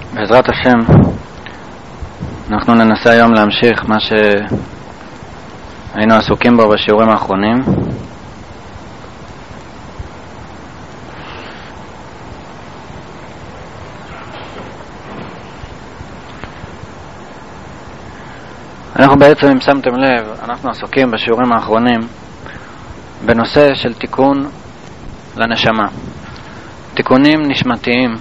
בעזרת השם אנחנו ננסה היום להמשיך מה שהיינו עסוקים בו בשיעורים האחרונים. אנחנו בעצם, אם שמתם לב, אנחנו עסוקים בשיעורים האחרונים בנושא של תיקון לנשמה, תיקונים נשמתיים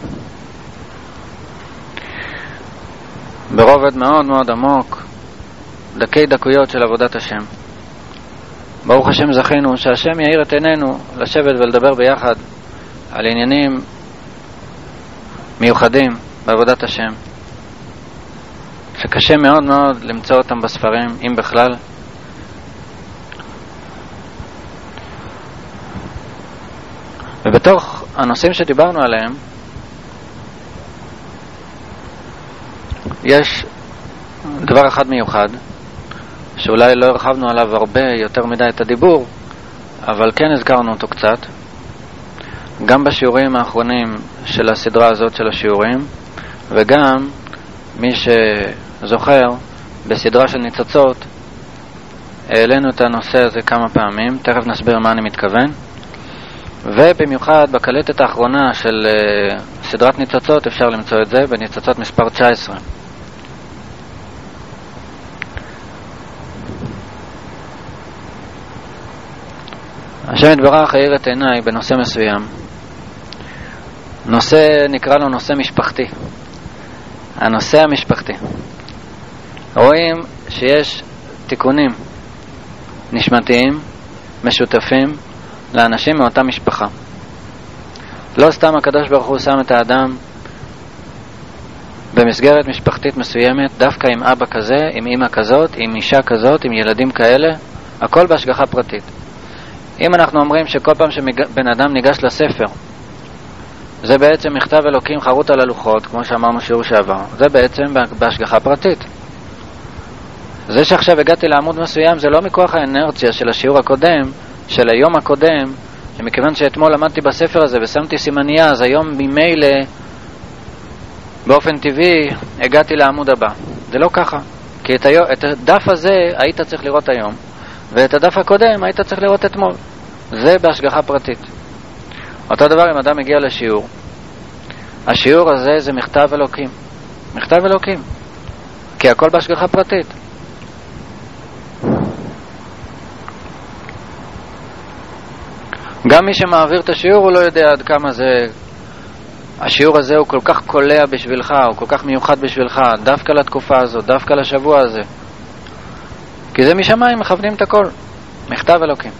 ברובד מאוד מאוד עמוק, דקי דקויות של עבודת השם. ברוך השם זכינו שהשם יאיר את עינינו לשבת ולדבר ביחד על עניינים מיוחדים בעבודת השם, שקשה מאוד מאוד למצוא אותם בספרים, אם בכלל. ובתוך הנושאים שדיברנו עליהם יש דבר אחד מיוחד שאולי לא הרחבנו עליו הרבה יותר מדי את הדיבור, אבל כן הזכרנו אותו קצת גם בשיעורים האחרונים של הסדרה הזאת של השיעורים, וגם מי שזוכר בסדרה של ניצוצות העלינו את הנושא הזה כמה פעמים, תכף נסביר מה אני מתכוון. ובמיוחד בקלטת האחרונה של סדרת ניצוצות אפשר למצוא את זה בניצוצות מספר 19. השם יתברך האיר את עיניי בנושא מסוים, נושא נקרא לו נושא משפחתי. הנושא המשפחתי, רואים שיש תיקונים נשמתיים משותפים לאנשים מאותה משפחה. לא סתם הקדוש ברוך הוא שם את האדם במסגרת משפחתית מסוימת, דווקא עם אבא כזה, עם אמא כזאת, עם אישה כזאת, עם ילדים כאלה, הכל בהשגחה פרטית. אם אנחנו אומרים שכל פעם שבן אדם ניגש לספר זה בעצם מכתב אלוקים חרוט על הלוחות, כמו שאמרנו שיעור שעבר, זה בעצם בהשגחה פרטית. זה שעכשיו הגעתי לעמוד מסוים זה לא מכוח האנרציה של השיעור הקודם, של היום הקודם, שמכיוון שאתמול למדתי בספר הזה ושמתי סימניה, אז היום ממילא באופן טבעי הגעתי לעמוד הבא. זה לא ככה, כי את הדף הזה היית צריך לראות היום, ואת הדף הקודם היית צריך לראות אתמול. זה בהשגחה פרטית. אותו דבר אם אדם מגיע לשיעור, השיעור הזה זה מכתב אלוקים, מכתב אלוקים, כי הכל בהשגחה פרטית. גם מי שמעביר את השיעור הוא לא יודע עד כמה זה, השיעור הזה הוא כל כך קולע בשבילך, הוא כל כך מיוחד בשבילך, דווקא לתקופה הזו, דווקא לשבוע הזה, כי זה משמיים מכוונים את הכל, מכתב אלוקים.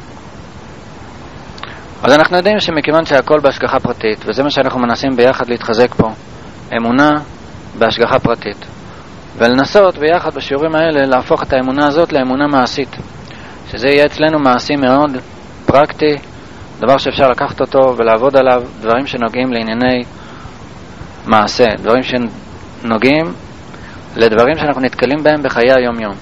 אז אנחנו יודעים שמכיוון שהכל בהשגחה פרטית, וזה מה שאנחנו מנסים ביחד להתחזק פה, אמונה בהשגחה פרטית, ולנסות ביחד בשיעורים האלה להפוך את האמונה הזאת לאמונה מעשית, שזה יהיה אצלנו מעשי מאוד פרקטי, דבר שאפשר לקחת אותו ולעבוד עליו, דברים שנוגעים לענייני מעשה, דברים שנוגעים לדברים שאנחנו נתקלים בהם בחיי היום יום.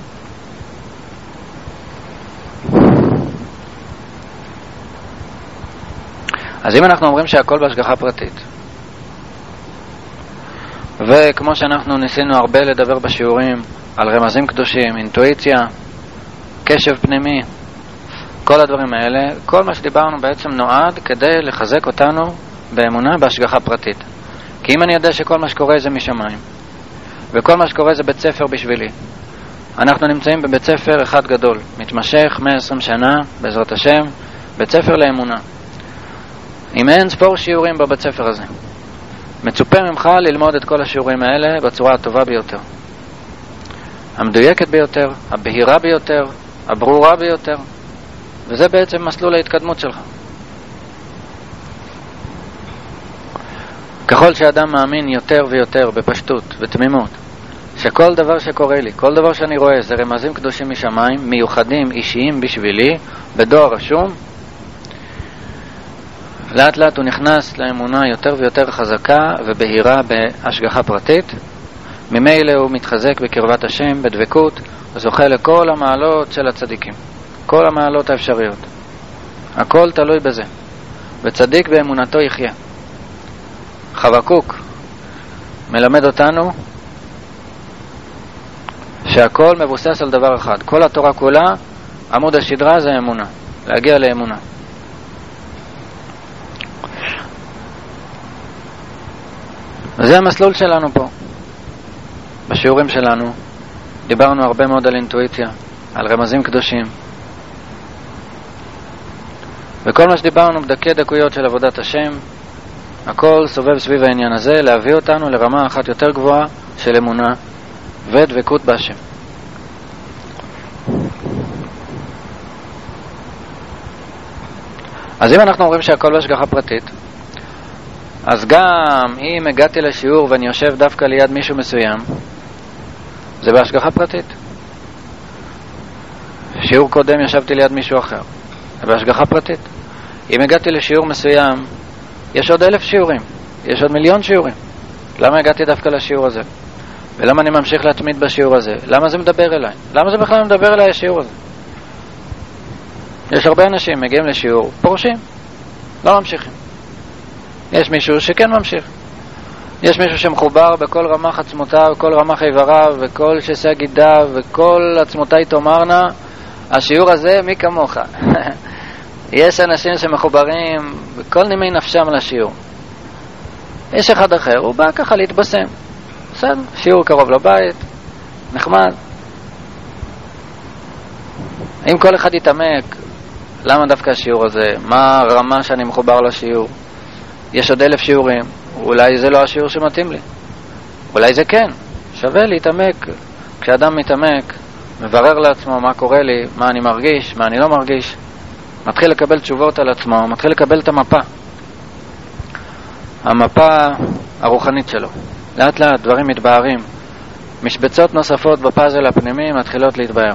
אז אם אנחנו אומרים שהכל בהשגחה פרטית, וכמו שאנחנו ניסינו הרבה לדבר בשיעורים על רמזים קדושים, אינטואיציה, קשב פנימי, כל הדברים האלה, כל מה שדיברנו בעצם נועד כדי לחזק אותנו באמונה בהשגחה פרטית. כי אם אני יודע שכל מה שקורה זה משמיים, וכל מה שקורה זה בית ספר בשבילי, אנחנו נמצאים בבית ספר אחד גדול, מתמשך 120 שנה בעזרת השם, בית ספר לאמונה, עם אין ספור שיעורים בבית ספר הזה. מצופה ממך ללמוד את כל השיעורים האלה בצורה הטובה ביותר, המדויקת ביותר, הבהירה ביותר, הברורה ביותר, וזה בעצם מסלול ההתקדמות שלך. ככל שאדם מאמין יותר ויותר בפשטות ותמימות שכל דבר שקורה לי, כל דבר שאני רואה זה רמזים קדושים משמיים, מיוחדים, אישיים בשבילי, בדואר רשום, לאט לאט הוא נכנס לאמונה יותר ויותר חזקה ובהירה בהשגחה פרטית. ממילא הוא מתחזק בקרבת השם, בדבקות, וזוכה לכל המעלות של הצדיקים, כל המעלות האפשריות. הכל תלוי בזה. וצדיק באמונתו יחיה. חבקוק מלמד אותנו שהכל מבוסס על דבר אחד. כל התורה כולה, עמוד השדרה זה אמונה, להגיע לאמונה. וזה המסלול שלנו פה. בשיעורים שלנו דיברנו הרבה מאוד על אינטואיציה, על רמזים קדושים. וכל מה שדיברנו בדקי דקויות של עבודת השם, הכל סובב סביב העניין הזה, להביא אותנו לרמה אחת יותר גבוהה של אמונה ודבקות בהשם. אז אם אנחנו אומרים שהכל בהשגחה פרטית, אז גם אם הגעתי לשיעור ואני יושב דווקא ליד מישהו מסוים, זה בהשגחה פרטית. שיעור קודם ישבתי ליד מישהו אחר, זה בהשגחה פרטית. אם הגעתי לשיעור מסוים, יש עוד 1,000 שיעורים, יש עוד 1,000,000 שיעורים. למה הגעתי דווקא לשיעור הזה? ולמה אני ממשיך להתמיד בשיעור הזה? למה זה מדבר אליי? למה זה בכלל מדבר אליי השיעור הזה? יש הרבה אנשים מגיעים לשיעור, פורשים, לא ממשיכים. יש מישהו שכן ממשיך. יש מישהו שמחובר בכל רמ"ח עצמותיו, בכל רמ"ח איבריו, בכל שסע גידיו, וכל עצמותיי תאמרנה, השיעור הזה מי כמוך. יש אנשים שמחוברים בכל נימי נפשם לשיעור. יש אחד אחר, הוא בא ככה להתבשם. בסדר, שיעור קרוב לבית, נחמד. אם כל אחד יתעמק, למה דווקא השיעור הזה? מה הרמה שאני מחובר לשיעור? יש עוד 1,000 שיעורים, אולי זה לא השיעור שמתאים לי. אולי זה כן, שווה להתעמק. כשאדם מתעמק, מברר לעצמו מה קורה לי, מה אני מרגיש, מה אני לא מרגיש, מתחיל לקבל תשובות על עצמו, מתחיל לקבל את המפה הרוחנית שלו. לאט לאט דברים מתבהרים, משבצות נוספות בפאזל הפנימי מתחילות להתבהר.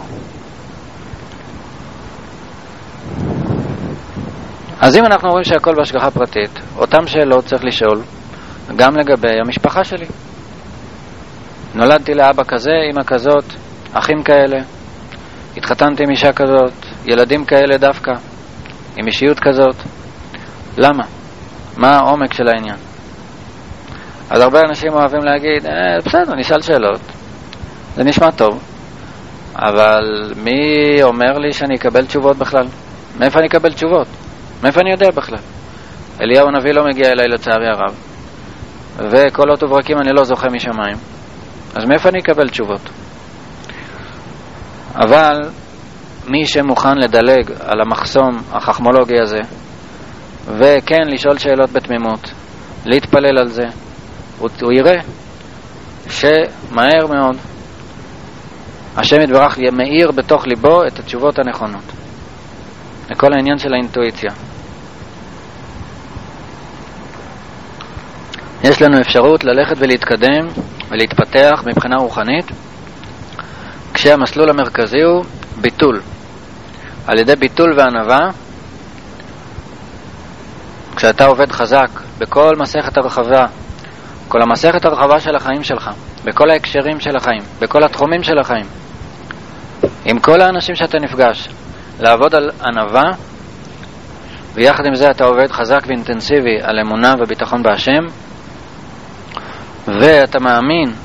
אז אם אנחנו רואים שהכל בהשגחה פרטית, אותם שאלות צריך לשאול גם לגבי המשפחה שלי. נולדתי לאבא כזה, אמא כזאת, אחים כאלה, התחתנתי עם אישה כזאת, ילדים כאלה דווקא, עם אישיות כזאת. למה? מה העומק של העניין? אז הרבה אנשים אוהבים להגיד, בסדר, נשאל שאלות, זה נשמע טוב, אבל מי אומר לי שאני אקבל תשובות בכלל? מאיפה אני אקבל תשובות? מאיפה אני יודע בכלל? אליהו הנביא לא מגיע אליי לצערי הרב, וקולות וברקים אני לא זוכה משמיים, אז מאיפה אני אקבל תשובות? אבל מי שמוכן לדלג על המחסום החכמולוגי הזה, וכן לשאול שאלות בתמימות, להתפלל על זה, הוא יראה שמהר מאוד השם יתברך מאיר בתוך ליבו את התשובות הנכונות. לכל העניין של האינטואיציה. יש לנו אפשרות ללכת ולהתקדם ולהתפתח מבחינה רוחנית, כשהמסלול המרכזי הוא ביטול. על ידי ביטול וענווה, כשאתה עובד חזק בכל מסכת הרחבה, כל המסכת הרחבה של החיים שלך, בכל ההקשרים של החיים, בכל התחומים של החיים, עם כל האנשים שאתה נפגש, לעבוד על ענווה, ויחד עם זה אתה עובד חזק ואינטנסיבי על אמונה וביטחון בהשם, ואתה מאמין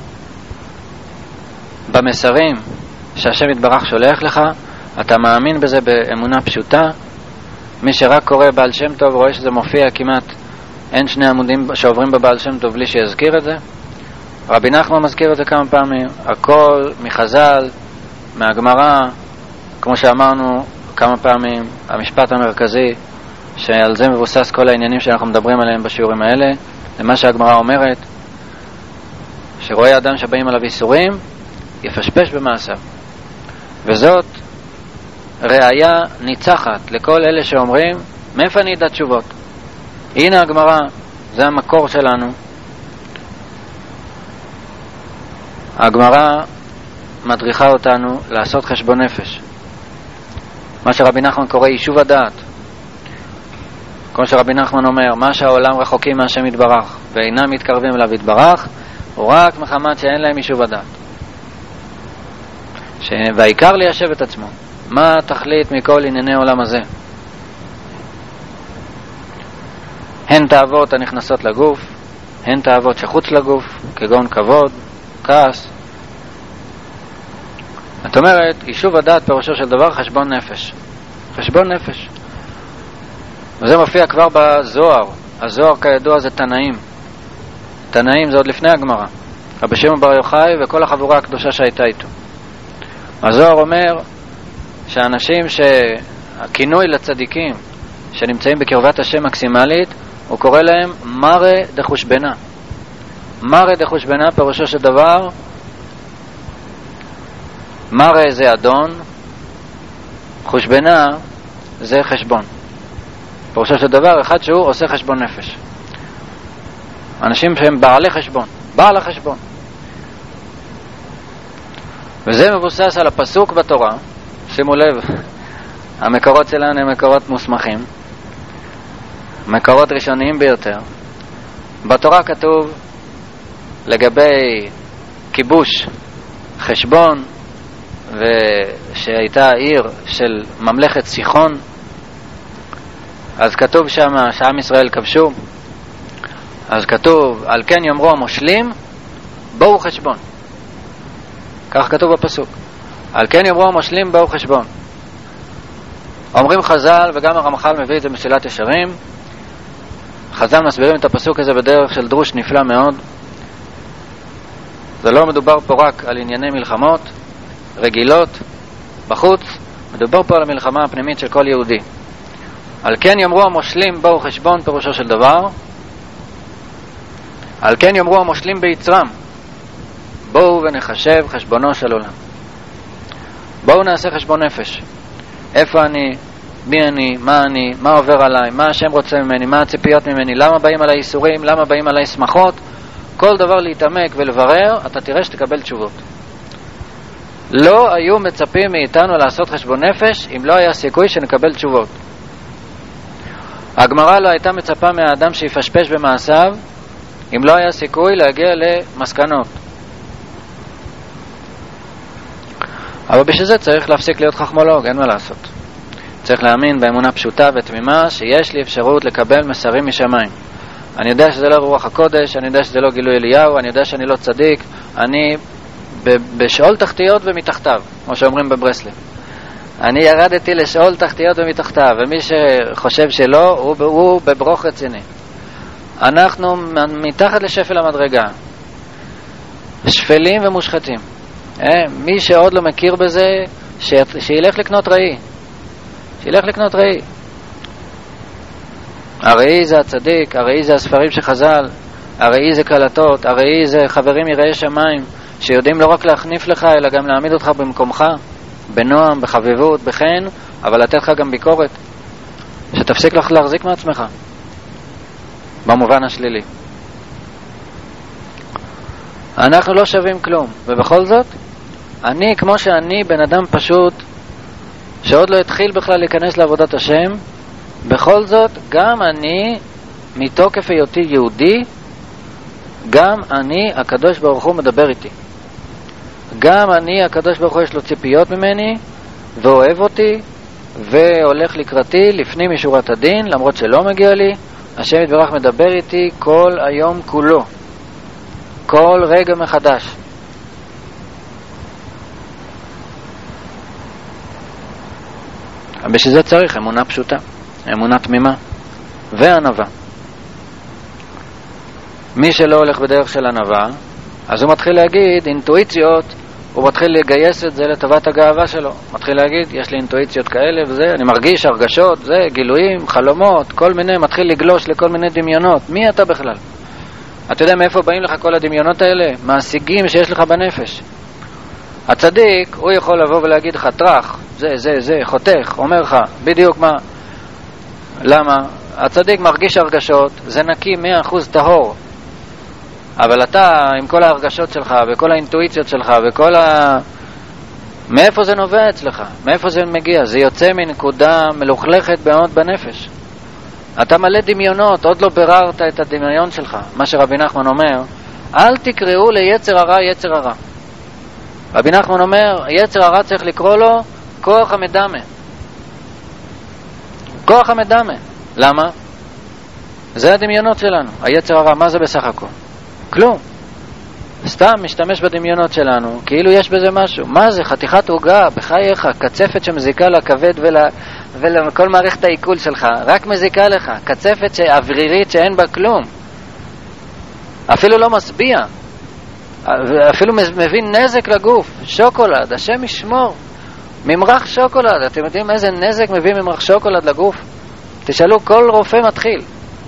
במסרים שהשם יתברך שולח לך, אתה מאמין בזה באמונה פשוטה. מי שרק קורא בעל שם טוב רואה שזה מופיע כמעט, אין שני עמודים שעוברים בבעל שם טוב בלי שיזכיר את זה. רבי נחמן מזכיר את זה כמה פעמים, הכל מחז"ל, מהגמרא, כמו שאמרנו כמה פעמים, המשפט המרכזי שעל זה מבוסס כל העניינים שאנחנו מדברים עליהם בשיעורים האלה, זה מה שהגמרא אומרת, שרואה אדם שבאים עליו איסורים, יפשפש במעשיו. וזאת ראיה ניצחת לכל אלה שאומרים, מאיפה אני אדע תשובות? הנה הגמרא, זה המקור שלנו. הגמרא מדריכה אותנו לעשות חשבון נפש, מה שרבי נחמן קורא יישוב הדעת. כמו שרבי נחמן אומר, מה שהעולם רחוקים מהשם יתברך ואינם מתקרבים אליו יתברך, הוא רק מחמת שאין להם יישוב הדעת. והעיקר ליישב את עצמו. מה התכלית מכל ענייני העולם הזה? הן תאוות הנכנסות לגוף, הן תאוות שחוץ לגוף, כגון כבוד, כעס. זאת אומרת, יישוב הדעת פירושו של דבר חשבון נפש. חשבון נפש. וזה מופיע כבר בזוהר. הזוהר כידוע זה תנאים. תנאים זה עוד לפני הגמרא. רבי שמעון בר יוחאי וכל החבורה הקדושה שהייתה איתו. הזוהר אומר שהאנשים שהכינוי לצדיקים שנמצאים בקרבת השם מקסימלית, הוא קורא להם מרא דחושבנה. מרא דחושבנה פירושו של דבר, מרא זה אדון, חושבנה זה חשבון. פירושו של דבר אחד שהוא עושה חשבון נפש. אנשים שהם בעלי חשבון, בעל החשבון. וזה מבוסס על הפסוק בתורה. שימו לב, המקורות שלנו הם מקורות מוסמכים, מקורות ראשוניים ביותר. בתורה כתוב לגבי כיבוש חשבון, ושהייתה עיר של ממלכת סיחון, אז כתוב שם שעם ישראל כבשו, אז כתוב על כן יאמרו המושלים בואו חשבון. כך כתוב בפסוק, על כן יאמרו המושלים בואו חשבון. אומרים חז"ל, וגם הרמח"ל מביא את זה מסילת ישרים, חז"ל מסבירים את הפסוק הזה בדרך של דרוש נפלא מאוד. זה לא מדובר פה רק על ענייני מלחמות רגילות בחוץ, מדובר פה על המלחמה הפנימית של כל יהודי. על כן יאמרו המושלים בואו חשבון, פירושו של דבר, על כן יאמרו המושלים ביצרם בואו ונחשב חשבונו של עולם. בואו נעשה חשבון נפש. איפה אני, מי אני, מה עובר עליי, מה השם רוצה ממני, מה הציפיות ממני, למה באים עליי איסורים, למה באים עליי שמחות. כל דבר להתעמק ולברר, אתה תראה שתקבל תשובות. לא היו מצפים מאיתנו לעשות חשבון נפש אם לא היה סיכוי שנקבל תשובות. הגמרא לא הייתה מצפה מהאדם שיפשפש במעשיו אם לא היה סיכוי להגיע למסקנות. אבל בשביל זה צריך להפסיק להיות חכמולוג, אין מה לעשות. צריך להאמין באמונה פשוטה ותמימה שיש לי אפשרות לקבל מסרים משמיים. אני יודע שזה לא רוח הקודש, אני יודע שזה לא גילוי אליהו, אני יודע שאני לא צדיק, אני בשאול תחתיות ומתחתיו, כמו שאומרים בברסלב. אני ירדתי לשאול תחתיות ומתחתיו, ומי שחושב שלא, הוא בברוך רציני. אנחנו מתחת לשפל המדרגה, שפלים ומושחתים. מי שעוד לא מכיר בזה, שילך לקנות ראי. שילך לקנות ראי. הראי זה הצדיק, הראי זה הספרים שחז"ל, הראי זה קלטות, הראי זה חברים יראי שמיים, שיודעים לא רק להחניף לך, אלא גם להעמיד אותך במקומך, בנועם, בחביבות, בחן, אבל לתת לך גם ביקורת, שתפסיק לך להחזיק מעצמך, במובן השלילי. אנחנו לא שווים כלום, ובכל זאת, אני, כמו שאני בן אדם פשוט, שעוד לא התחיל בכלל להיכנס לעבודת השם, בכל זאת, גם אני, מתוקף היותי יהודי, גם אני, הקדוש ברוך הוא מדבר איתי. גם אני, הקדוש ברוך הוא יש לו ציפיות ממני, ואוהב אותי, והולך לקראתי לפנים משורת הדין, למרות שלא מגיע לי. השם יתברך מדבר איתי כל היום כולו, כל רגע מחדש. בשביל זה צריך אמונה פשוטה, אמונה תמימה וענווה. מי שלא הולך בדרך של ענווה, אז הוא מתחיל להגיד אינטואיציות, הוא מתחיל לגייס את זה לטובת הגאווה שלו. מתחיל להגיד, יש לי אינטואיציות כאלה וזה, אני מרגיש הרגשות, זה, גילויים, חלומות, כל מיני, מתחיל לגלוש לכל מיני דמיונות. מי אתה בכלל? אתה יודע מאיפה באים לך כל הדמיונות האלה? מהשיגים שיש לך בנפש. הצדיק, הוא יכול לבוא ולהגיד לך, טרח, זה, חותך, אומר לך, בדיוק מה. למה? הצדיק מרגיש הרגשות, זה נקי 100% טהור. אבל אתה, עם כל ההרגשות שלך, וכל האינטואיציות שלך, וכל מאיפה זה נובע אצלך? מאיפה זה מגיע? זה יוצא מנקודה מלוכלכת מאוד בנפש. אתה מלא דמיונות, עוד לא בררת את הדמיון שלך. מה שרבי נחמן אומר, אל תקראו ליצר הרע יצר הרע. רבי נחמן אומר, יצר הרע צריך לקרוא לו כוח המדמה. כוח המדמה. למה? זה הדמיונות שלנו. היצר הרע, מה זה בסך הכל? כלום. סתם משתמש בדמיונות שלנו, כאילו יש בזה משהו. מה זה? חתיכת עוגה, בחייך, קצפת שמזיקה לכבד ולכל מערכת העיכול שלך, רק מזיקה לך. קצפת אוורירית שאין בה כלום. אפילו לא משביע. אפילו מביא נזק לגוף. שוקולד, השם ישמור. ממרח שוקולד. אתם יודעים איזה נזק מביא ממרח שוקולד לגוף? תשאלו כל רופא מתחיל.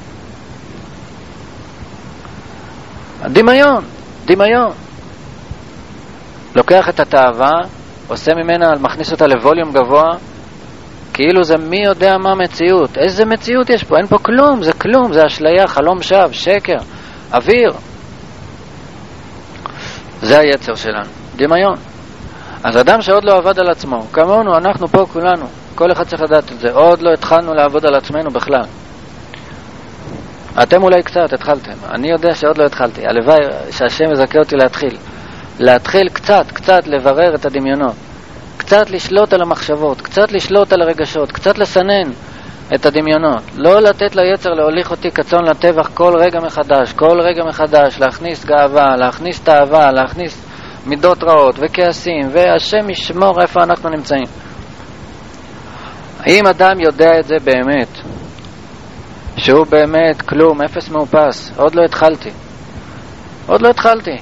דמיון. דמיון. לוקח את התאווה, עושה ממנה, מכניס אותה לווליום גבוה, כאילו זה מי יודע מה מציאות. איזה מציאות יש פה? אין פה כלום, זה כלום, זה אשליה, חלום שווא, שקר, אוויר. זה היצר שלנו, דמיון. אז אדם שעוד לא עבד על עצמו, כמונו, אנחנו פה כולנו, כל אחד צריך לדעת את זה, עוד לא התחלנו לעבוד על עצמנו בכלל. אתם אולי קצת התחלתם, אני יודע שעוד לא התחלתי, הלוואי שהשם יזכה אותי להתחיל קצת לברר את הדמיונות, קצת לשלוט על המחשבות, קצת לשלוט על הרגשות, קצת לסנן את הדמיונות, לא לתת ליצר להוליך אותי כצאן לטבח כל רגע מחדש, להכניס גאווה, להכניס תאווה, להכניס מידות רעות וכעסים, והשם ישמור איפה אנחנו נמצאים. אם אדם יודע את זה באמת, שהוא באמת כלום, אפס מאופס, עוד לא התחלתי.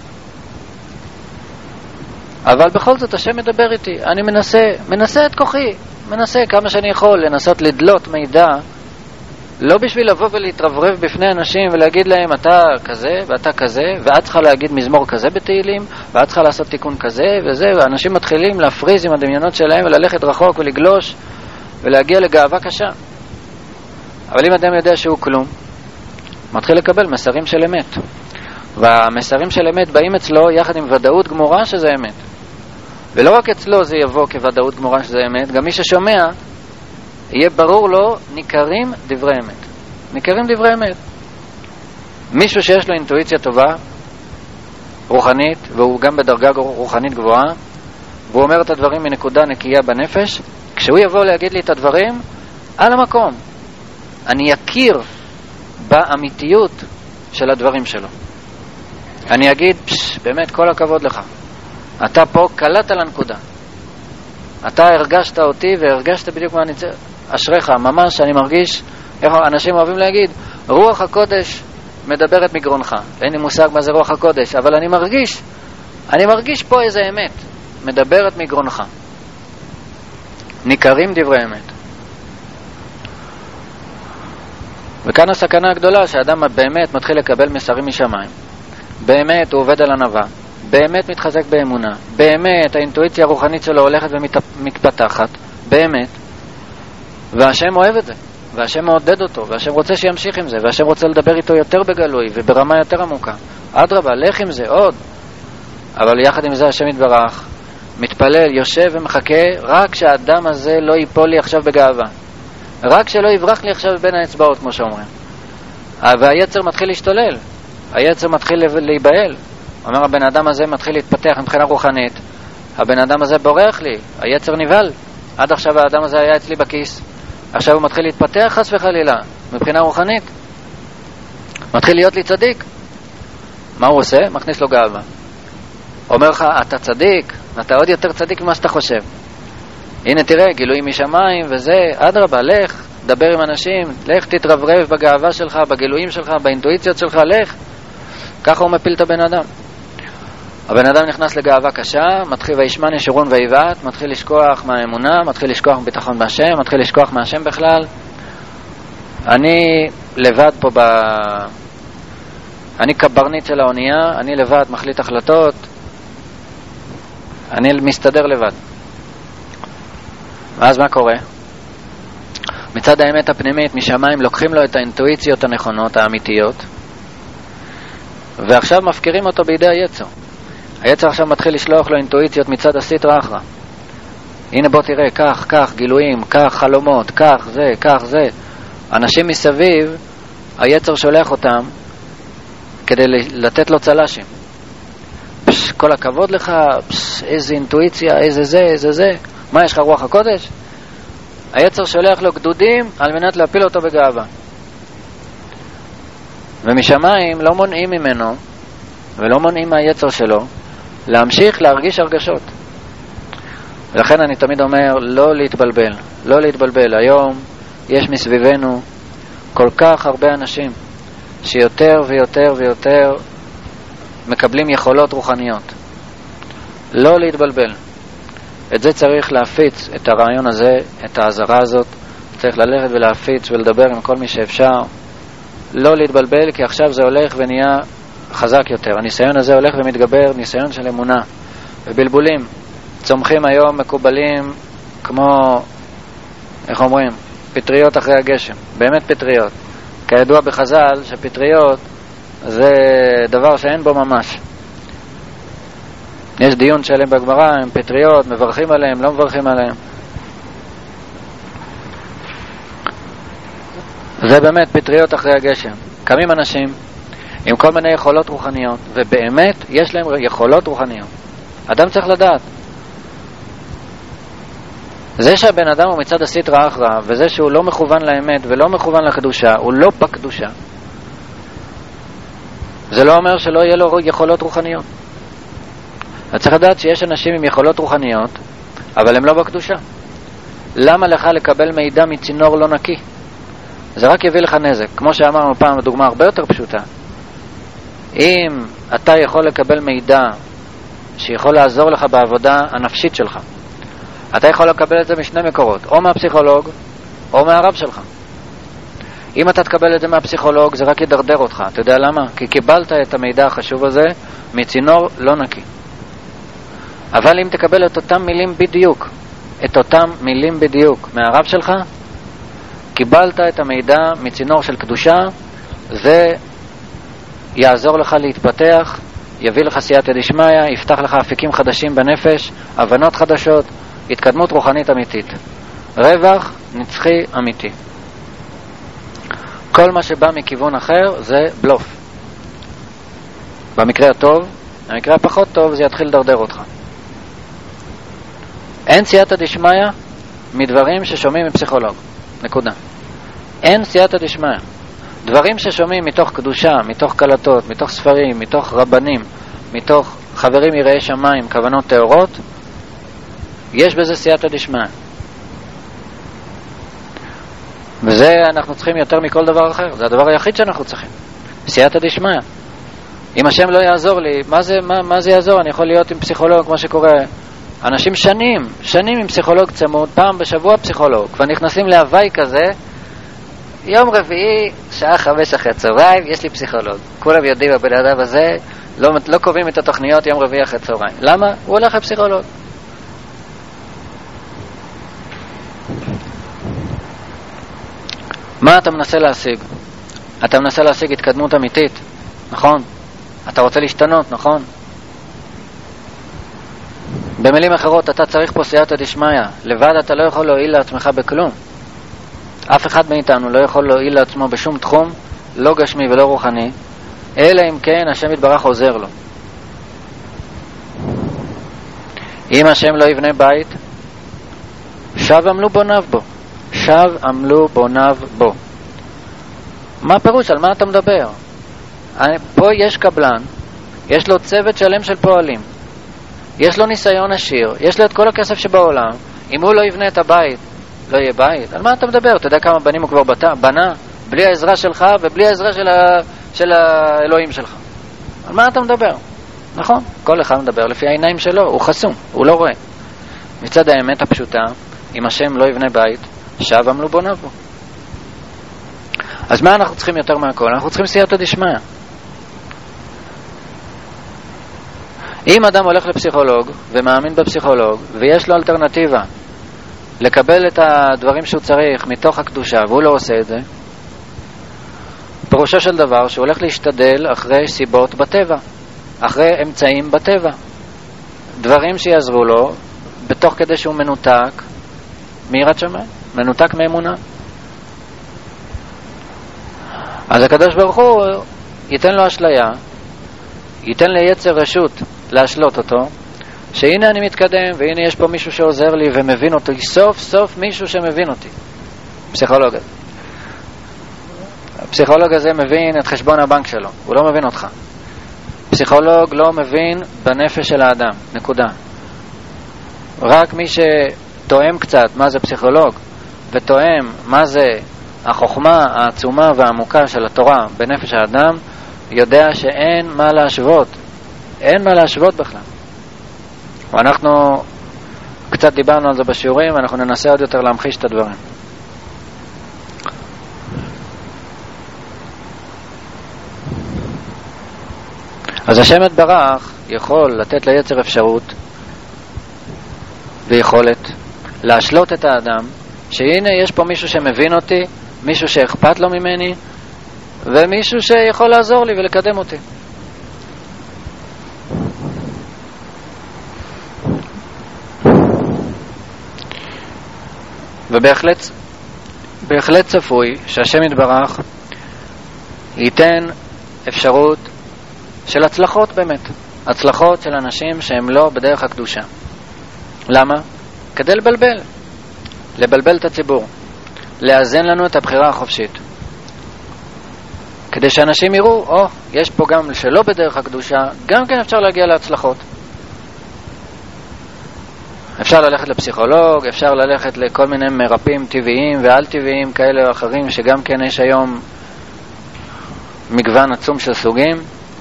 אבל בכל זאת השם מדבר איתי, אני מנסה את כוחי, מנסה כמה שאני יכול לנסות לדלות מידע, לא בשביל לבוא ולהתרברב בפני אנשים ולהגיד להם אתה כזה ואתה כזה, ואת צריכה להגיד מזמור כזה בתהילים, ואת צריכה לעשות תיקון כזה וזה, ואנשים מתחילים להפריז עם הדמיונות שלהם וללכת רחוק ולגלוש ולהגיע לגאווה קשה. אבל אם אדם יודע שהוא כלום, מתחיל לקבל מסרים של אמת, והמסרים של אמת באים אצלו יחד עם ודאות גמורה שזה אמת. ולא רק אצלו זה יבוא כוודאות גמורה שזה אמת, גם מי ששומע יהיה ברור לו ניכרים דברי אמת. מישהו שיש לו אינטואיציה טובה, רוחנית, והוא גם בדרגה רוחנית גבוהה, והוא אומר את הדברים מנקודה נקייה בנפש, כשהוא יבוא להגיד לי את הדברים על המקום, אני אכיר באמיתיות של הדברים שלו. אני אגיד, באמת כל הכבוד לך, אתה פה קלט על הנקודה, אתה הרגשת אותי והרגשת בדיוק מה אני צריך. אשריך, ממש אני מרגיש, איך אנשים אוהבים להגיד, רוח הקודש מדברת מגרונך. אין לי מושג מה זה רוח הקודש, אבל אני מרגיש פה איזה אמת מדברת מגרונך. ניכרים דברי אמת. וכאן הסכנה הגדולה, שאדם באמת מתחיל לקבל מסרים משמיים, באמת הוא עובד על ענווה, באמת מתחזק באמונה, באמת האינטואיציה הרוחנית שלו הולכת ומתפתחת, באמת, והשם אוהב את זה, והשם מעודד אותו, והשם רוצה שימשיך עם זה, והשם רוצה לדבר איתו יותר בגלוי וברמה יותר עמוקה. אדרבה, לך עם זה עוד. אבל יחד עם זה השם יתברך, מתפלל, יושב ומחכה, רק שהאדם הזה לא ייפול לי עכשיו בגאווה, רק שלא יברח לי עכשיו בין האצבעות, כמו שאומרים. והיצר מתחיל להשתולל, היצר מתחיל להיבהל. אומר, הבן אדם הזה מתחיל להתפתח מבחינה רוחנית, הבן אדם הזה בורח לי, היצר נבהל. עד עכשיו האדם הזה היה אצלי בכיס, עכשיו הוא מתחיל להתפתח חס וחלילה מבחינה רוחנית, מתחיל להיות לי צדיק. מה הוא עושה? מכניס לו גאווה, אומר לך אתה צדיק, אתה עוד יותר צדיק ממה שאתה חושב, הנה תראה גילויים משמיים וזה. אדרבה, לך דבר עם אנשים, לך תתרברב בגאווה שלך, בגילויים שלך, באינטואיציות שלך, לך. ככה הוא מפיל את הבן אדם. הבן אדם נכנס לגאווה קשה, מתחיל וישמן ישורון ויבעט, מתחיל לשכוח מהאמונה, מתחיל לשכוח מביטחון בהשם, מתחיל לשכוח מהשם בכלל. אני לבד פה אני קברניט של האונייה, אני לבד מחליט החלטות, אני מסתדר לבד. ואז מה קורה? מצד האמת הפנימית משמיים לוקחים לו את האינטואיציות הנכונות, האמיתיות, ועכשיו מפקירים אותו בידי היצר. היצר עכשיו מתחיל לשלוח לו אינטואיציות מצד הסטרא אחרא. הנה בוא תראה, כך גילויים, כך חלומות, כך זה. אנשים מסביב, היצר שולח אותם כדי לתת לו צלשים. כל הכבוד לך, איזה אינטואיציה, איזה זה. מה, יש לך רוח הקודש? היצר שולח לו גדודים על מנת להפיל אותו בגאווה. ומשמיים לא מונעים ממנו ולא מונעים מהיצר שלו להמשיך להרגיש הרגשות. ולכן אני תמיד אומר לא להתבלבל, לא להתבלבל. היום יש מסביבנו כל כך הרבה אנשים שיותר ויותר ויותר מקבלים יכולות רוחניות. לא להתבלבל. את זה צריך להפיץ, את הרעיון הזה, את ההזרה הזאת. צריך ללכת ולהפיץ ולדבר עם כל מי שאפשר. לא להתבלבל, כי עכשיו זה הולך ונהיה חזק יותר. הניסיון הזה הולך ומתגבר, ניסיון של אמונה. ובלבולים צומחים היום מקובלים כמו, איך אומרים, פטריות אחרי הגשם. באמת פטריות. כידוע בחז"ל שפטריות זה דבר שאין בו ממש. יש דיון שלם בגמרא, הם פטריות, מברכים עליהם, לא מברכים עליהם. זה באמת פטריות אחרי הגשם. קמים אנשים עם כל מיני יכולות רוחניות, ובאמת יש להם יכולות רוחניות. אדם צריך לדעת. זה שהבן אדם הוא מצד הסטרא אחרא, וזה שהוא לא מכוון לאמת ולא מכוון לקדושה, הוא לא בקדושה. זה לא אומר שלא יהיה לו יכולות רוחניות. אתה צריך לדעת שיש אנשים עם יכולות רוחניות, אבל הם לא בקדושה. למה לך לקבל מידע מצינור לא נקי? זה רק יביא לך נזק. כמו שאמרנו פעם, דוגמה הרבה יותר פשוטה. אם אתה יכול לקבל מידע שיכול לעזור לך בעבודה הנפשית שלך, אתה יכול לקבל את זה משני מקורות, או מהפסיכולוג או מהרב שלך. אם אתה תקבל את זה מהפסיכולוג, זה רק ידרדר אותך. אתה יודע למה? כי קיבלת את המידע החשוב הזה מצינור לא נקי. אבל אם תקבל את אותם מילים בדיוק, את אותם מילים בדיוק מהרב שלך, קיבלת את המידע מצינור של קדושה, זה יעזור לך להתפתח, יביא לך סייעתא דשמיא, יפתח לך אפיקים חדשים בנפש, הבנות חדשות, התקדמות רוחנית אמיתית, רווח נצחי אמיתי. כל מה שבא מכיוון אחר זה בלוף. במקרה הטוב, במקרה הפחות טוב זה יתחיל לדרדר אותך. אין סייעתא דשמיא מדברים ששומעים מפסיכולוג. נקודה. אין סייעתא דשמיא. דברים ששומעים מתוך קדושה, מתוך קלטות, מתוך ספרים, מתוך רבנים, מתוך חברים יראי שמיים, כוונות טהורות, יש בזה סייעתא דשמיא. וזה אנחנו צריכים יותר מכל דבר אחר. זה הדבר היחיד שאנחנו צריכים. סייעתא דשמיא. אם השם לא יעזור לי, מה זה יעזור? אני יכול להיות עם פסיכולוג, כמו שקורה. אנשים שנים עם פסיכולוג צמוד, פעם בשבוע פסיכולוג. כבר נכנסים להווי כזה, יום רביעי, שעה 5 אחרי צהריים, יש לי פסיכולוג. כולם יודעים, הבן אדם הזה, לא קובעים את התוכניות יום רביעי אחרי צהריים. למה? הוא הולך לפסיכולוג. מה אתה מנסה להשיג? אתה מנסה להשיג התקדמות אמיתית, נכון? אתה רוצה להשתנות, נכון? במילים אחרות, אתה צריך פה סייעתא דשמיא. לבד אתה לא יכול להועיל לעצמך בכלום. אף אחד מאיתנו לא יכול להועיל לעצמו בשום תחום, לא גשמי ולא רוחני, אלא אם כן השם יתברך עוזר לו. אם השם לא יבנה בית, שב עמלו בוניו בו. שב עמלו בוניו בו. מה הפירוש? על מה אתה מדבר? פה יש קבלן, יש לו צוות שלם של פועלים, יש לו ניסיון עשיר, יש לו את כל הכסף שבעולם. אם הוא לא יבנה את הבית, לא יהיה בית. על מה אתה מדבר? אתה יודע כמה בנים הוא כבר בנה בלי העזרה שלך ובלי העזרה של האלוהים שלך. על מה אתה מדבר? נכון, כל אחד מדבר לפי העיניים שלו, הוא חסום, הוא לא רואה. מצד האמת הפשוטה, אם השם לא יבנה בית, שב עמלו בוניו בו. אז מה אנחנו צריכים יותר מהכל? אנחנו צריכים סייעתא דשמיא. אם אדם הולך לפסיכולוג ומאמין בפסיכולוג ויש לו אלטרנטיבה לקבל את הדברים שהוא צריך מתוך הקדושה והוא לא עושה את זה, פירושו של דבר שהוא הולך להשתדל אחרי סיבות בטבע, אחרי אמצעים בטבע, דברים שיעזרו לו בתוך כדי שהוא מנותק מיראת שמיים, מנותק מאמונה. אז הקדוש ברוך הוא ייתן לו אשליה, ייתן ליצר רשות להשלות אותו, שהנה אני מתקדם והנה יש פה מישהו שעוזר לי ומבין אותי, סוף סוף מישהו שמבין אותי, פסיכולוג. הפסיכולוג הזה מבין את חשבון הבנק שלו, הוא לא מבין אותך. פסיכולוג לא מבין בנפש של האדם, נקודה. רק מי שתואם קצת מה זה פסיכולוג, ותואם מה זה החוכמה העצומה והעמוקה של התורה בנפש האדם, יודע שאין מה להשוות. אין מה להשוות בכלל. ואנחנו קצת דיברנו על זה בשיעורים, ואנחנו ננסה עוד יותר להמחיש את הדברים. אז השם יתברך יכול לתת ליצר אפשרות ויכולת להשלות את האדם, שהנה יש פה מישהו שמבין אותי, מישהו שאכפת לו ממני, ומישהו שיכול לעזור לי ולקדם אותי. ובהחלט צפוי שהשם יתברך ייתן אפשרות של הצלחות באמת, הצלחות של אנשים שהם לא בדרך הקדושה. למה? כדי לבלבל את הציבור, לאזן לנו את הבחירה החופשית, כדי שאנשים יראו, יש פה גם שלא בדרך הקדושה, גם כן אפשר להגיע להצלחות. אפשר ללכת לפסיכולוג, אפשר ללכת לכל מיני מרפאים טבעיים ועל טבעיים כאלה או אחרים, שגם כן יש היום מגוון עצום של סוגים,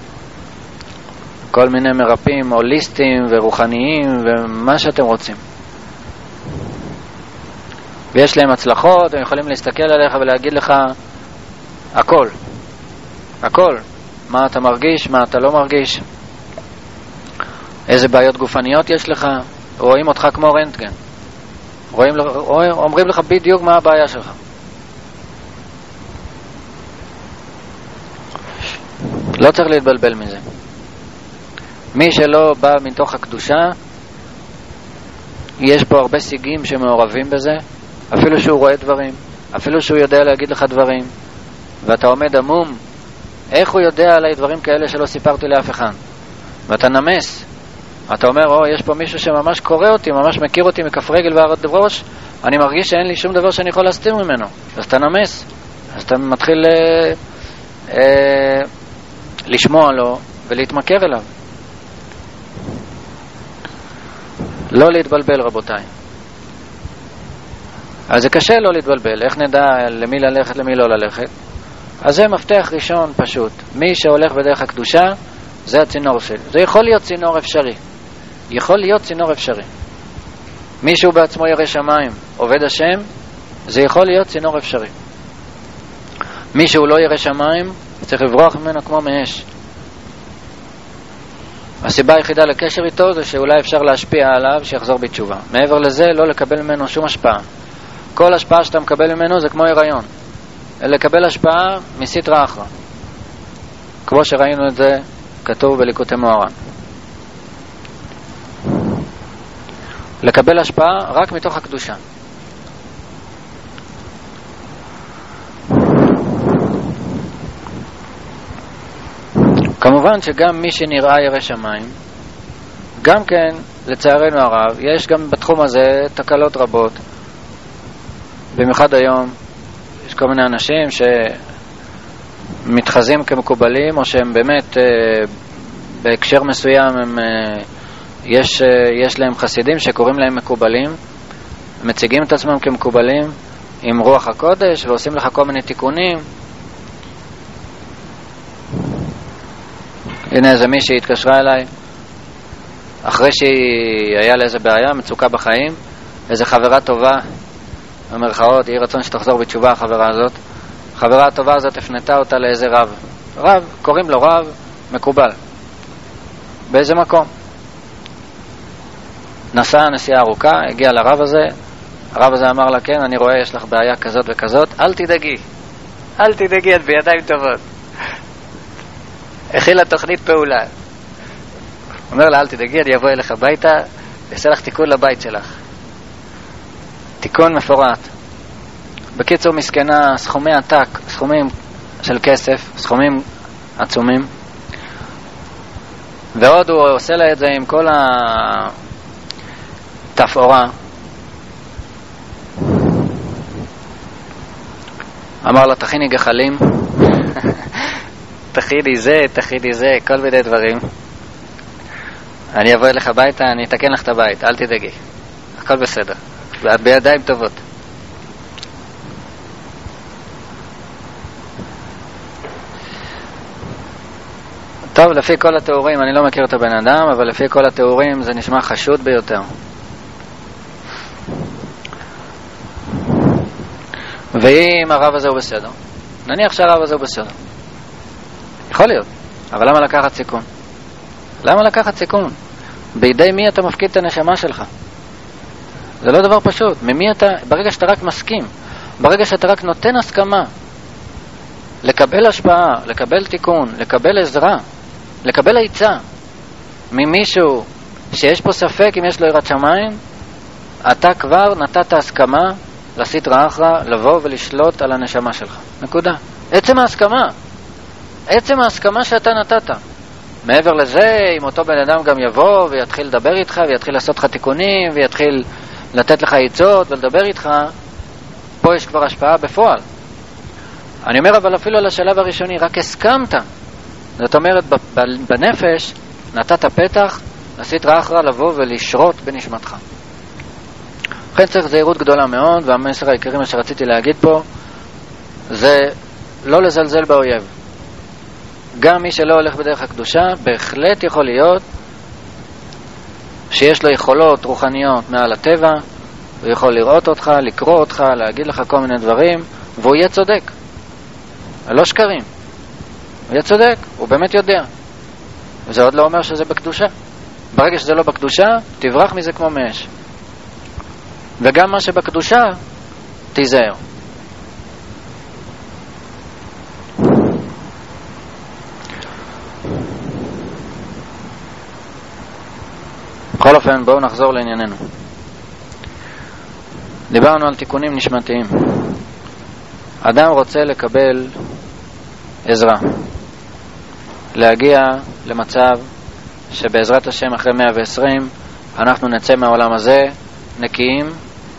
כל מיני מרפאים הוליסטיים ורוחניים ומה שאתם רוצים, ויש להם הצלחות, הם יכולים להסתכל עליך ולהגיד לך הכל, מה אתה מרגיש, מה אתה לא מרגיש, איזה בעיות גופניות יש לך, רואים אותך כמו רנטגן, אומרים לך בדיוק מה הבעיה שלך. לא צריך להתבלבל מזה. מי שלא בא מתוך הקדושה, יש פה הרבה סיגים שמעורבים בזה, אפילו שהוא רואה דברים, אפילו שהוא יודע להגיד לך דברים, ואתה עומד עמום, איך הוא יודע עליי דברים כאלה שלא סיפרתי לאף אחד? ואתה נמס, אתה אומר, יש פה מישהו שממש קורא אותי, ממש מכיר אותי מכף רגל ועד ראש, אני מרגיש שאין לי שום דבר שאני יכול להסתיר ממנו. אז אתה נמס, אז אתה מתחיל לשמוע לו ולהתמכר אליו. לא להתבלבל, רבותיי. אז זה קשה לא להתבלבל. איך נדע למי ללכת, למי לא ללכת? אז זה מפתח ראשון פשוט. מי שהולך בדרך הקדושה, זה הצינור שלי. זה יכול להיות צינור אפשרי. יכול להיות צינור אפשרי. מישהו בעצמו ירא שמיים, עובד השם, זה יכול להיות צינור אפשרי. מישהו לא ירא שמיים, צריך לברוח ממנו כמו מאש. הסיבה היחידה לקשר איתו זה שאולי אפשר להשפיע עליו שיחזור בתשובה. מעבר לזה, לא לקבל ממנו שום השפעה. כל השפעה שאתה מקבל ממנו זה כמו הריון. לקבל השפעה מסתרא אחרא. כמו שראינו את זה כתוב בליקוטי מוהר"ן. לקבל השפעה רק מתוך הקדושה. כמובן שגם מי שנראה ירא שמיים, גם כן, לצערנו הרב, יש גם בתחום הזה תקלות רבות. במיוחד היום, יש כל מיני אנשים שמתחזים כמקובלים, או שהם באמת בהקשר מסוים יש להם חסידים שקוראים להם מקובלים, מציגים את עצמם כמקובלים עם רוח הקודש ועושים לך כל מיני תיקונים. הנה איזה מישהי התקשרה אליי אחרי שהיה לה איזה בעיה, מצוקה בחיים, איזה חברה טובה במרכאות, יהי רצון שתחזור בתשובה החברה הזאת. החברה הטובה הזאת הפנתה אותה לאיזה רב, קוראים לו רב מקובל באיזה מקום. נסעה נסיעה ארוכה, הגיע לרב הזה, הרב הזה אמר לה, כן, אני רואה יש לך בעיה כזאת וכזאת, אל תדאגי, את בידיים טובות. הכילה תוכנית פעולה. אומר לה, אל תדאגי, אני אבוא אליך הביתה, אעשה לך תיקון לבית שלך. תיקון מפורט. בקיצור, מסכנה, סכומי עתק, סכומים של כסף, סכומים עצומים. ועוד הוא עושה לה את זה עם כל התפאורה. אמר לה, תכיני גחלים, תכיני זה, כל מיני דברים. אני אבוא אליך הביתה, אני אתקן לך את הבית, אל תדאגי, הכל בסדר, ואת בידיים טובות. טוב, לפי כל התיאורים, אני לא מכיר את הבן אדם, אבל לפי כל התיאורים זה נשמע חשוד ביותר. ואם הרב הזה הוא בסדר, נניח שהרב הזה הוא בסדר, יכול להיות, אבל למה לקחת סיכון? למה לקחת סיכון? בידי מי אתה מפקיד את הנשמה שלך? זה לא דבר פשוט. ממי אתה, ברגע שאתה רק מסכים, ברגע שאתה רק נותן הסכמה לקבל השפעה, לקבל תיקון, לקבל עזרה, לקבל עצה ממישהו שיש פה ספק אם יש לו יראת שמיים, אתה כבר נתת הסכמה לסטרא אחרא, לבוא ולשלוט על הנשמה שלך. נקודה. עצם ההסכמה שאתה נתת. מעבר לזה, אם אותו בן אדם גם יבוא ויתחיל לדבר איתך ויתחיל לעשות לך תיקונים ויתחיל לתת לך עצות ולדבר איתך, פה יש כבר השפעה בפועל. אני אומר אבל אפילו לשלב הראשוני, רק הסכמת. זאת אומרת, בנפש נתת פתח לסטרא אחרא לבוא ולשרות בנשמתך. לכן צריך זהירות גדולה מאוד, והמסר העיקרי שרציתי להגיד פה זה לא לזלזל באויב. גם מי שלא הולך בדרך הקדושה בהחלט יכול להיות שיש לו יכולות רוחניות מעל הטבע, הוא יכול לראות אותך, לקרוא אותך, להגיד לך כל מיני דברים, והוא יהיה צודק, לא שקרים, הוא יהיה צודק, הוא באמת יודע. וזה עוד לא אומר שזה בקדושה. ברגע שזה לא בקדושה, תברח מזה כמו מאש. וגם מה שבקדושה, תיזהר. בכל אופן, בואו נחזור לענייננו. דיברנו על תיקונים נשמתיים. אדם רוצה לקבל עזרה, להגיע למצב שבעזרת השם אחרי 120 אנחנו נצא מהעולם הזה נקיים,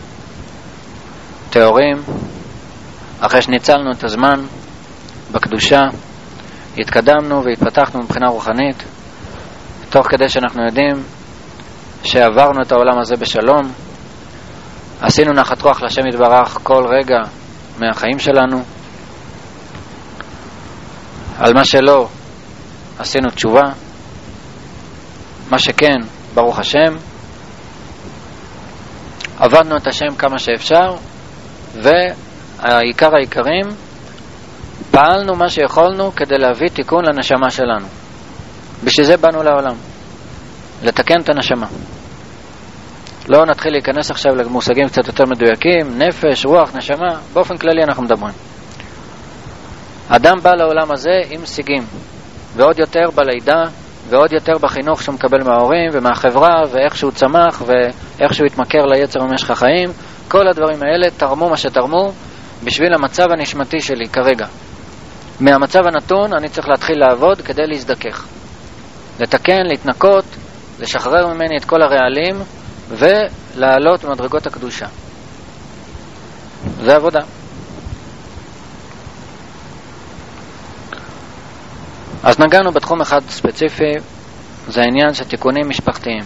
תיאורים, אחרי שניצלנו את הזמן בקדושה, התקדמנו והתפתחנו מבחינה רוחנית, תוך כדי שאנחנו יודעים שעברנו את העולם הזה בשלום, עשינו נחת רוח לשם יתברך כל רגע מהחיים שלנו, על מה שלא עשינו תשובה, מה שכן ברוך השם עבדנו את השם כמה שאפשר, והעיקר העיקרים פעלנו מה שיכולנו כדי להביא תיקון לנשמה שלנו. בשביל זה באנו לעולם, לתקן את הנשמה. לא נתחיל להיכנס עכשיו למושגים קצת יותר מדויקים, נפש, רוח, נשמה, באופן כללי אנחנו מדברים. אדם בא לעולם הזה עם שיגים, ועוד יותר בלידה, ועוד יותר בחינוך שהוא מקבל מההורים ומהחברה, ואיך שהוא צמח ואיך שהוא התמכר ליצר במשך החיים. כל הדברים האלה תרמו מה שתרמו בשביל המצב הנשמתי שלי כרגע. מהמצב הנתון אני צריך להתחיל לעבוד כדי להזדכך, לתקן, להתנקות, לשחרר ממני את כל הרעלים ולעלות במדרגות הקדושה. זה עבודה. אז נגענו בתחום אחד ספציפי, זה העניין של תיקונים משפחתיים.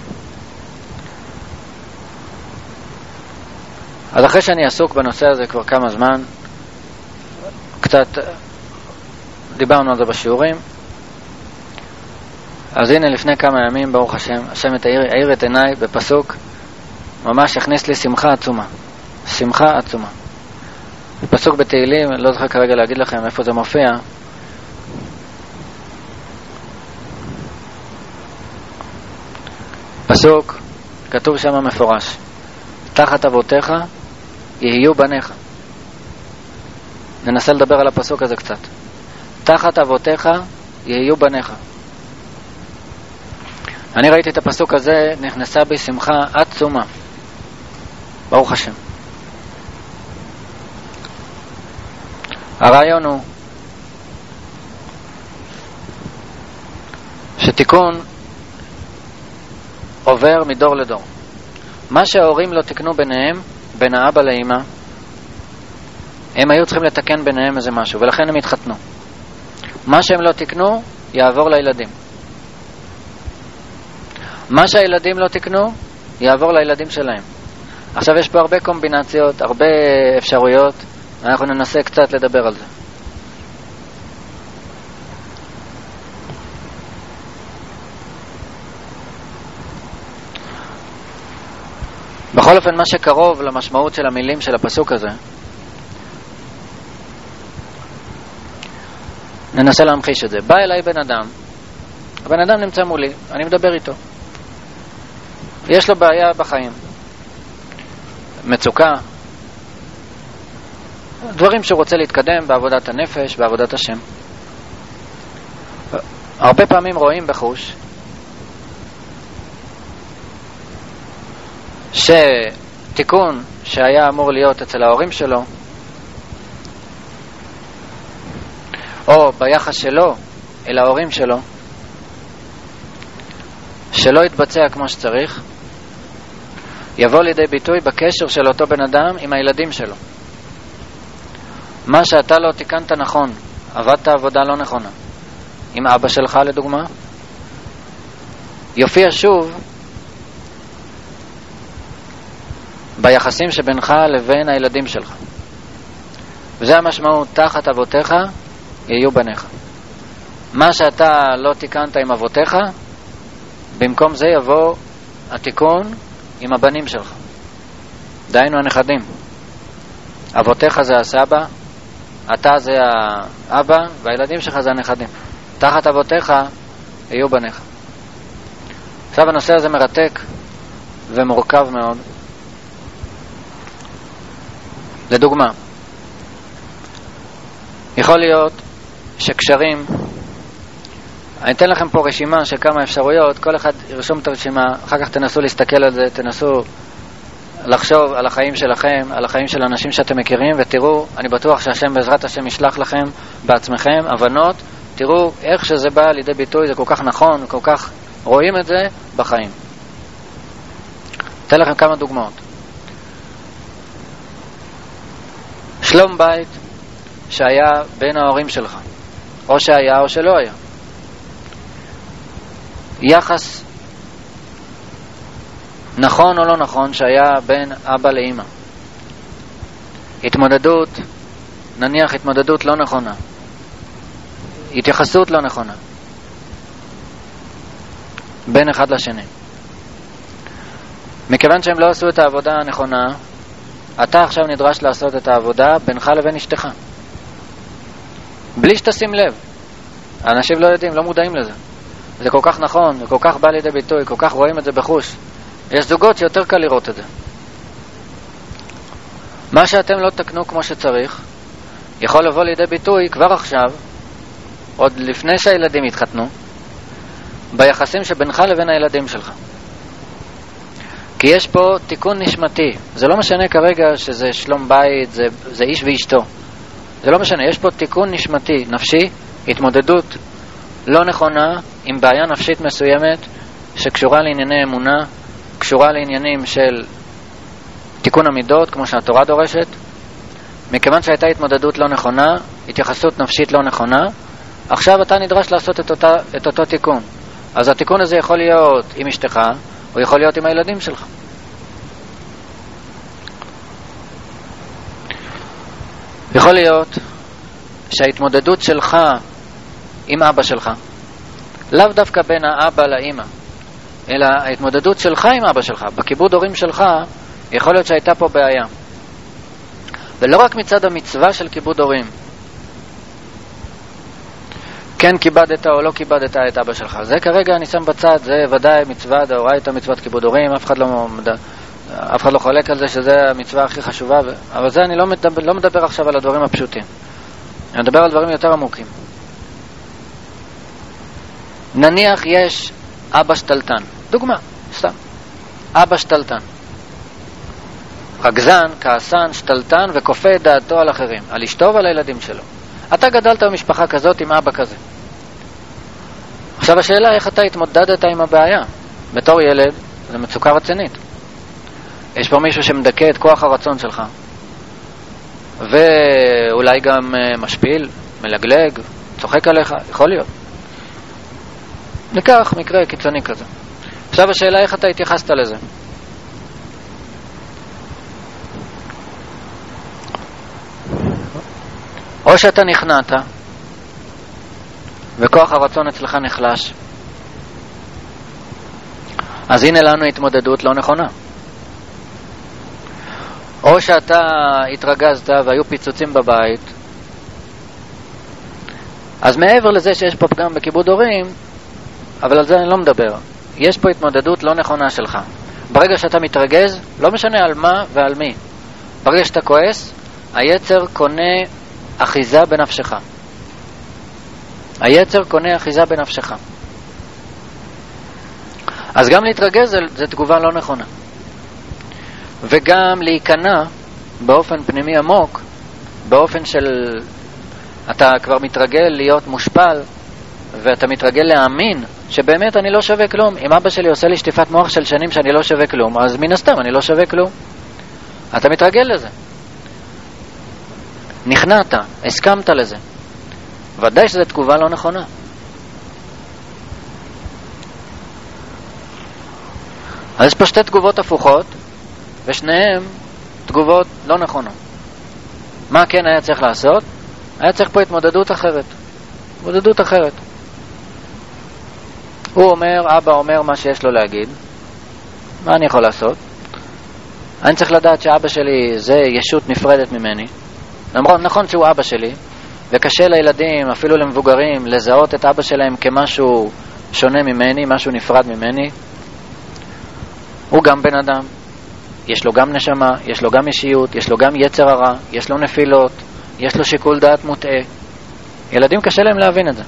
אז אחרי שאני עסוק בנושא הזה כבר כמה זמן, קצת דיברנו על זה בשיעורים, אז הנה לפני כמה ימים ברוך השם, השם העיר את עיניי בפסוק, ממש הכניס לי שמחה עצומה. שמחה עצומה. פסוק בתהילים, לא זוכר כרגע להגיד לכם איפה זה מופיע, פסוק, כתוב שם מפורש, תחת אבותיך יהיו בניך. ננסה לדבר על הפסוק הזה קצת. תחת אבותיך יהיו בניך. אני ראיתי את הפסוק הזה, נכנסה בי שמחה עצומה. ברוך השם. הרעיון הוא שתיקון עובר מדור לדור. מה שההורים לא תקנו ביניהם, בין האבא לאמא, הם היו צריכים לתקן ביניהם איזה משהו, ולכן הם התחתנו. מה שהם לא תקנו יעבור לילדים. מה שהילדים לא תקנו יעבור לילדים שלהם. עכשיו יש פה הרבה קומבינציות, הרבה אפשרויות, אנחנו ננסה קצת לדבר על זה. בכל אופן, מה שקרוב למשמעות של המילים של הפסוק הזה, ננסה להמחיש את זה. בא אליי בן אדם, הבן אדם נמצא מולי, אני מדבר איתו, יש לו בעיה בחיים, מצוקה, דברים שהוא רוצה להתקדם בעבודת הנפש, בעבודת השם. הרבה פעמים רואים בחוש שתיקון שהיה אמור להיות אצל ההורים שלו, או ביחס שלו אל ההורים שלו, שלא יתבצע כמו שצריך, יבוא לידי ביטוי בקשר של אותו בן אדם עם הילדים שלו. מה שאתה לא תיקנת נכון, עבדת עבודה לא נכונה, עם אבא שלך לדוגמה, יופיע שוב ביחסים שבינך לבין הילדים שלך. וזה המשמעות, תחת אבותיך יהיו בניך. מה שאתה לא תיקנת עם אבותיך, במקום זה יבוא התיקון עם הבנים שלך, דהיינו הנכדים. אבותיך זה הסבא, אתה זה האבא, והילדים שלך זה הנכדים. תחת אבותיך יהיו בניך. עכשיו הנושא הזה מרתק ומורכב מאוד. לדוגמה, יכול להיות שקשרים, אני אתן לכם פה רשימה של כמה אפשרויות, כל אחד ירשום את הרשימה, אחר כך תנסו להסתכל על זה, תנסו לחשוב על החיים שלכם, על החיים של אנשים שאתם מכירים, ותראו, אני בטוח שהשם בעזרת השם ישלח לכם בעצמכם הבנות, תראו איך שזה בא לידי ביטוי, זה כל כך נכון, כל כך רואים את זה בחיים. אתן לכם כמה דוגמאות. שלום בית שהיה בין ההורים שלך, או שהיה או שלא היה. יחס נכון או לא נכון שהיה בין אבא לאמא. התמודדות, נניח התמודדות לא נכונה, התייחסות לא נכונה בין אחד לשני. מכיוון שהם לא עשו את העבודה הנכונה, אתה עכשיו נדרש לעשות את העבודה בינך לבין אשתך, בלי שתשים לב. האנשים לא יודעים, לא מודעים לזה. זה כל כך נכון, זה כל כך בא לידי ביטוי, כל כך רואים את זה בחוש. יש זוגות שיותר קל לראות את זה. מה שאתם לא תקנו כמו שצריך יכול לבוא לידי ביטוי כבר עכשיו, עוד לפני שהילדים יתחתנו, ביחסים שבינך לבין הילדים שלך. כי יש פה תיקון נשמתי. זה לא משנה כרגע שזה שלום בית, זה איש ואשתו, זה לא משנה. יש פה תיקון נשמתי, נפשי, התמודדות לא נכונה עם בעיה נפשית מסוימת שקשורה לענייני אמונה, קשורה לעניינים של תיקון המידות כמו שהתורה דורשת. מכיוון שהייתה התמודדות לא נכונה, התייחסות נפשית לא נכונה, עכשיו אתה נדרש לעשות את אותו תיקון. אז התיקון הזה יכול להיות עם אשתך, או יכול להיות עם הילדים שלך. יכול להיות שההתמודדות שלך עם אבא שלך, לאו דווקא בין האבא לאמא, אלא ההתמודדות שלך עם אבא שלך, בכיבוד הורים שלך, יכול להיות שהייתה פה בעיה. ולא רק מצד המצווה של כיבוד הורים, כן כיבדת או לא כיבדת את אבא שלך, זה כרגע אני שם בצד, זה ודאי מצווה דאורייתא, מצוות כיבוד הורים, אף אחד לא חולק על זה שזה המצווה הכי חשובה, אבל זה אני לא מדבר עכשיו על הדברים הפשוטים, אני מדבר על דברים יותר עמוקים. נניח יש אבא שתלטן, דוגמה, סתם, אבא שתלטן, רגזן, כעסן, שתלטן, וכופה את דעתו על אחרים, על אשתו ועל הילדים שלו. אתה גדלת במשפחה כזאת עם אבא כזה. עכשיו השאלה, איך אתה התמודדת עם הבעיה? בתור ילד, זה מצוקה רצינית. יש פה מישהו שמדכא את כוח הרצון שלך, ואולי גם משפיל, מלגלג, צוחק עליך, יכול להיות. ניקח מקרה קיצוני כזה. עכשיו השאלה איך אתה התייחסת לזה. או שאתה נכנעת וכוח הרצון אצלך נחלש, אז הנה לנו התמודדות לא נכונה. או שאתה התרגזת והיו פיצוצים בבית, אז מעבר לזה שיש פה פגם בכיבוד הורים, אבל על זה אני לא מדבר, יש פה התמודדות לא נכונה שלך. ברגע שאתה מתרגז, לא משנה על מה ועל מי, ברגע שאתה כועס, היצר קונה אחיזה בנפשך. היצר קונה אחיזה בנפשך. אז גם להתרגז זה תגובה לא נכונה. וגם להיכנע באופן פנימי עמוק, באופן של אתה כבר מתרגל להיות מושפל, ואתה מתרגל להאמין שבאמת אני לא שווה כלום. אם אבא שלי עושה לי שטיפת מוח של שנים שאני לא שווה כלום, אז מן הסתם אני לא שווה כלום. אתה מתרגל לזה, נכנעת, הסכמת לזה. ודאי שזו תגובה לא נכונה. אז יש פה שתי תגובות הפוכות, ושניהם תגובות לא נכונות. מה כן היה צריך לעשות? היה צריך פה התמודדות אחרת. התמודדות אחרת. הוא אומר, אבא אומר מה שיש לו להגיד. מה אני יכול לעשות? אני צריך לדעת שאבא שלי זה ישות נפרדת ממני. נכון שהוא אבא שלי, וקשה לילדים, אפילו למבוגרים, לזהות את אבא שלהם כמשהו שונה ממני, משהו נפרד ממני. הוא גם בן אדם, יש לו גם נשמה, יש לו גם אישיות, יש לו גם יצר הרע, יש לו נפילות, יש לו שיקול דעת מוטעה. ילדים קשה להם להבין את זה.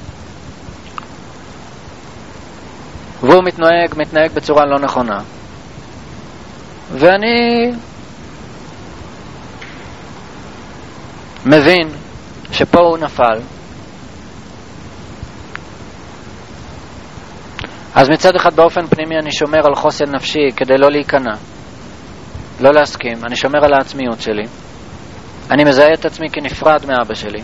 והוא מתנהג בצורה לא נכונה. ואני מבין שפה הוא נפל. אז מצד אחד באופן פנימי אני שומר על חוסן נפשי כדי לא להיכנע, לא להסכים. אני שומר על העצמיות שלי, אני מזהה את עצמי כנפרד מאבא שלי.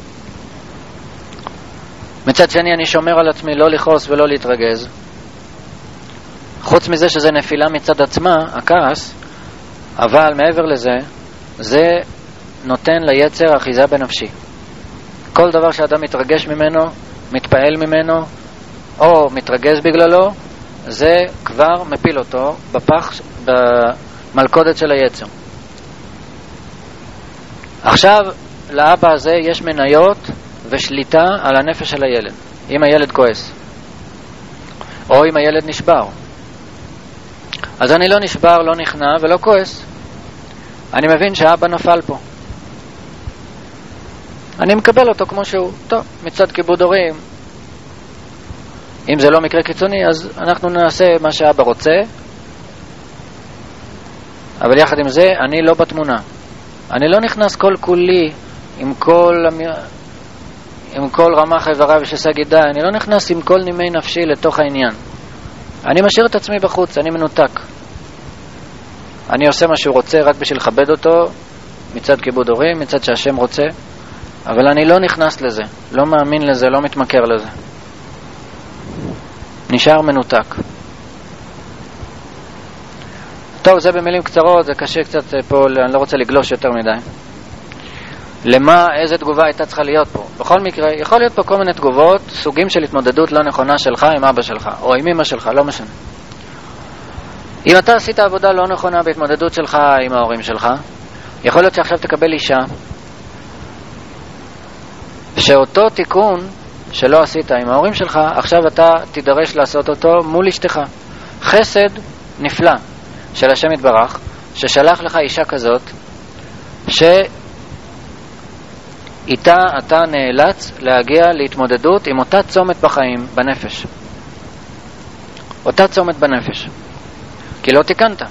מצד שני אני שומר על עצמי לא לכעוס ולא להתרגז. חוץ מזה שזה נפילה מצד עצמה, הכעס, אבל מעבר לזה, זה נותן ליצר אחיזה בנפשי. כל דבר שאדם מתרגש ממנו, מתפעל ממנו, או מתרגז בגללו, זה כבר מפיל אותו בפח, במלכודת של היצר. עכשיו, לאבא הזה יש מניות ושליטה על הנפש של הילד. אם הילד כועס, או אם הילד נשבר. אז אני לא נשבר, לא נכנע ולא כועס. אני מבין שהאבא נפל פה. אני מקבל אותו כמו שהוא. טוב, מצד כיבוד הורים, אם זה לא מקרה קיצוני, אז אנחנו נעשה מה שאבא רוצה, אבל יחד עם זה, אני לא בתמונה. אני לא נכנס כל כולי עם כל רמ"ח איבריי ושס"ה גידיי, אני לא נכנס עם כל נימי נפשי לתוך העניין. אני משאיר את עצמי בחוץ, אני מנותק. אני עושה מה שהוא רוצה רק בשביל לכבד אותו, מצד כיבוד הורים, מצד שהשם רוצה, אבל אני לא נכנס לזה, לא מאמין לזה, לא מתמכר לזה. נשאר מנותק. טוב, זה במילים קצרות, זה קשה קצת פה, אני לא רוצה לגלוש יותר מדי. איזה תגובה הייתה צריכה להיות פה? בכל מקרה, יכול להיות פה כל מיני תגובות, סוגים של התמודדות לא נכונה שלך עם אבא שלך, או עם אמא שלך, לא משנה. אם אתה עשית עבודה לא נכונה בהתמודדות שלך עם ההורים שלך, יכול להיות שעכשיו תקבל אישה, שאותו תיקון שלא עשית עם ההורים שלך, עכשיו אתה תידרש לעשות אותו מול אשתך. חסד נפלא של השם יתברך, ששלח לך אישה כזאת, איתה אתה נאלץ להגיע להתמודדות עם אותה צומת בחיים, בנפש. אותה צומת בנפש. כי לא תיקנת.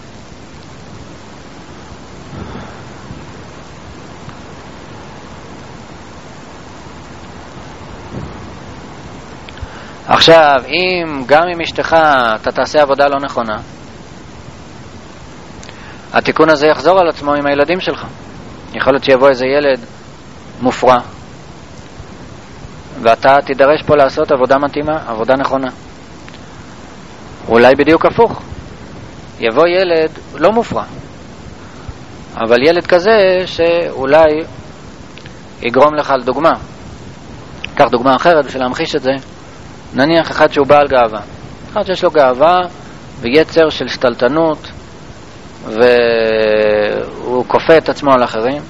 עכשיו, גם אם אשתך אתה תעשה עבודה לא נכונה, התיקון הזה יחזור על עצמו עם הילדים שלך. יכול להיות שיבוא איזה ילד מופרע ואתה תידרש פה לעשות עבודה מתאימה, עבודה נכונה. אולי בדיוק הפוך, יבוא ילד לא מופרע, אבל ילד כזה שאולי יגרום לך על דוגמה. קח דוגמה אחרת בשביל להמחיש את זה. נניח אחד שהוא בעל גאווה, אחד שיש לו גאווה ויצר של שתלטנות, והוא כופה את עצמו על אחרים.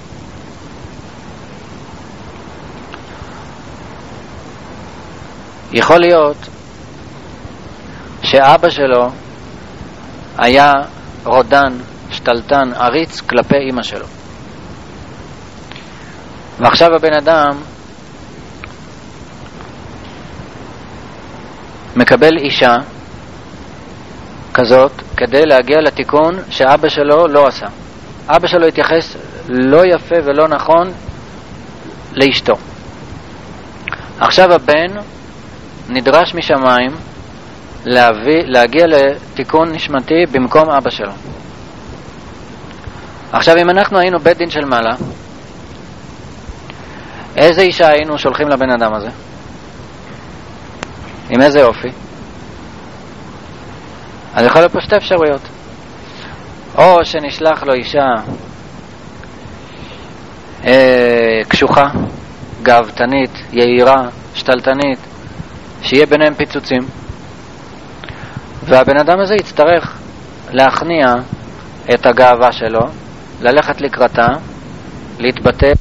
יכול להיות שאבא שלו היה רודן, שתלטן, עריץ כלפי אמא שלו, ועכשיו הבן אדם מקבל אישה כזאת כדי להגיע לתיקון שאבא שלו לא עשה. אבא שלו התייחס לא יפה ולא נכון לאשתו. עכשיו הבן נדרש משמיים להגיע לתיקון נשמתי במקום אבא שלו. עכשיו אם אנחנו היינו בית דין של מעלה, איזה אישה היינו שולחים לבן אדם הזה? עם איזה אופי? אז יכול להיות פה שתי אפשרויות. או שנשלח לו אישה קשוחה, גאוותנית, יהירה, שתלטנית, שיהיה ביניהם פיצוצים, והבן אדם הזה יצטרך להכניע את הגאווה שלו, ללכת לקראתה, להתבטא